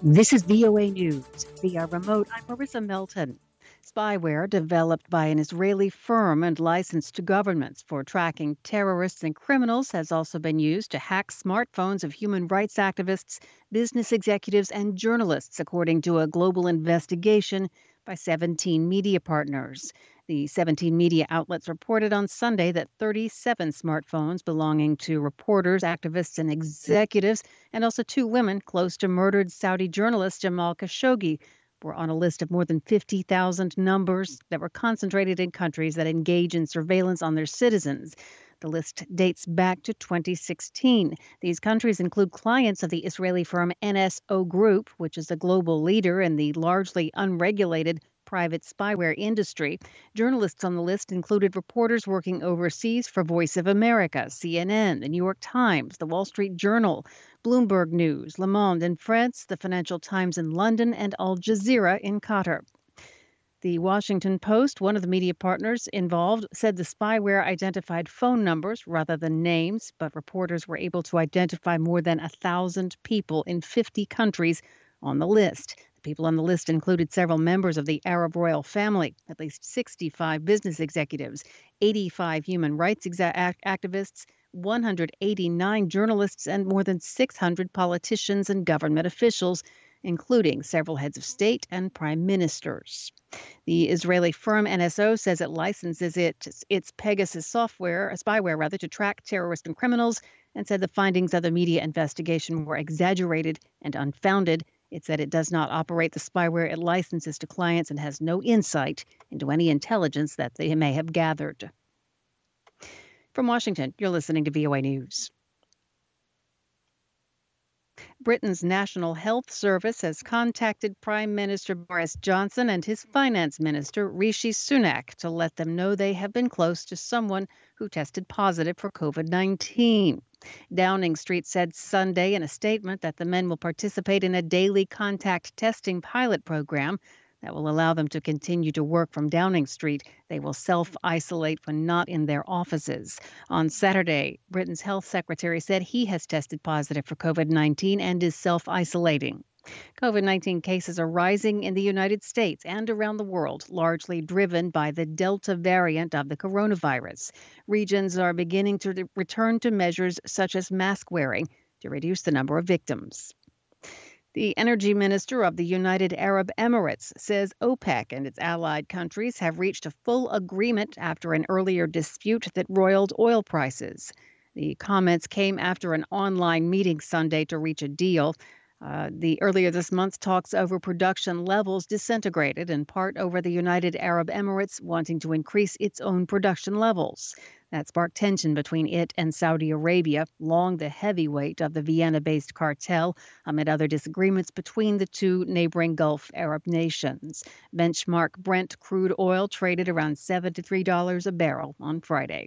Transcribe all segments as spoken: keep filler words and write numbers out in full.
This is V O A News. Via remote, I'm Marissa Melton. Spyware developed by an Israeli firm and licensed to governments for tracking terrorists and criminals has also been used to hack smartphones of human rights activists, business executives, and journalists, according to a global investigation by seventeen media partners. The seventeen media outlets reported on Sunday that thirty-seven smartphones belonging to reporters, activists, and executives, and also two women close to murdered Saudi journalist Jamal Khashoggi, were on a list of more than fifty thousand numbers that were concentrated in countries that engage in surveillance on their citizens. The list dates back to twenty sixteen. These countries include clients of the Israeli firm N S O Group, which is a global leader in the largely unregulated private spyware industry. Journalists on the list included reporters working overseas for Voice of America, C N N, the New York Times, the Wall Street Journal, Bloomberg News, Le Monde in France, the Financial Times in London, and Al Jazeera in Qatar. The Washington Post, one of the media partners involved, said the spyware identified phone numbers rather than names, but reporters were able to identify more than a thousand people in fifty countries on the list. The people on the list included several members of the Arab royal family, at least sixty-five business executives, eighty-five human rights exa- activists, one hundred eighty-nine journalists, and more than six hundred politicians and government officials, including several heads of state and prime ministers. The Israeli firm N S O says it licenses it, its Pegasus software, spyware rather, to track terrorists and criminals, and said the findings of the media investigation were exaggerated and unfounded. It said it does not operate the spyware it licenses to clients and has no insight into any intelligence that they may have gathered. From Washington, you're listening to V O A News. Britain's National Health Service has contacted Prime Minister Boris Johnson and his Finance Minister Rishi Sunak to let them know they have been close to someone who tested positive for COVID nineteen. Downing Street said Sunday in a statement that the men will participate in a daily contact testing pilot program that will allow them to continue to work from Downing Street. They will self-isolate when not in their offices. On Saturday, Britain's health secretary said he has tested positive for COVID nineteen and is self-isolating. COVID nineteen cases are rising in the United States and around the world, largely driven by the Delta variant of the coronavirus. Regions are beginning to re- return to measures such as mask wearing to reduce the number of victims. The energy minister of the United Arab Emirates says OPEC and its allied countries have reached a full agreement after an earlier dispute that roiled oil prices. The comments came after an online meeting Sunday to reach a deal. Uh, the earlier this month, talks over production levels disintegrated, in part over the United Arab Emirates wanting to increase its own production levels. That sparked tension between it and Saudi Arabia, long the heavyweight of the Vienna-based cartel, amid other disagreements between the two neighboring Gulf Arab nations. Benchmark Brent crude oil traded around seventy-three dollars a barrel on Friday.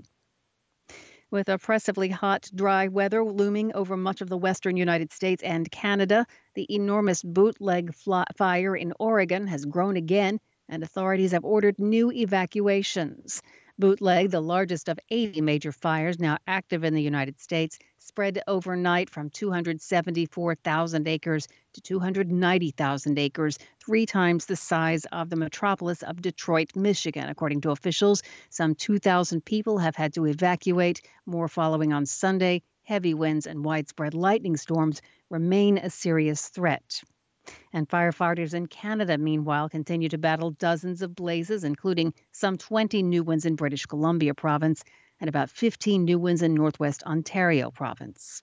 With oppressively hot, dry weather looming over much of the western United States and Canada, the enormous bootleg fire in Oregon has grown again, and authorities have ordered new evacuations. Bootleg, the largest of eighty major fires now active in the United States, spread overnight from two hundred seventy-four thousand acres to two hundred ninety thousand acres, three times the size of the metropolis of Detroit, Michigan. According to officials, some two thousand people have had to evacuate, more following on Sunday. Heavy winds and widespread lightning storms remain a serious threat. And firefighters in Canada, meanwhile, continue to battle dozens of blazes, including some twenty new ones in British Columbia province and about fifteen new ones in Northwest Ontario province.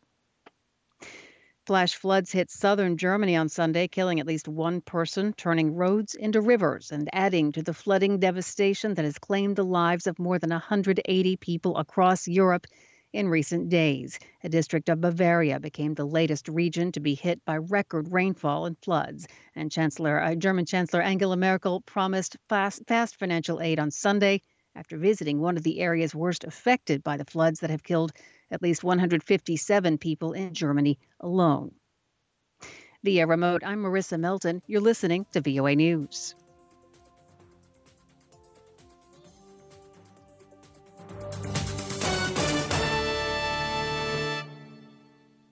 Flash floods hit southern Germany on Sunday, killing at least one person, turning roads into rivers, and adding to the flooding devastation that has claimed the lives of more than one hundred eighty people across Europe in recent days. A district of Bavaria became the latest region to be hit by record rainfall and floods. And Chancellor, uh, German Chancellor Angela Merkel promised fast, fast financial aid on Sunday after visiting one of the areas worst affected by the floods that have killed at least one hundred fifty-seven people in Germany alone. Via remote, I'm Marissa Melton. You're listening to V O A News.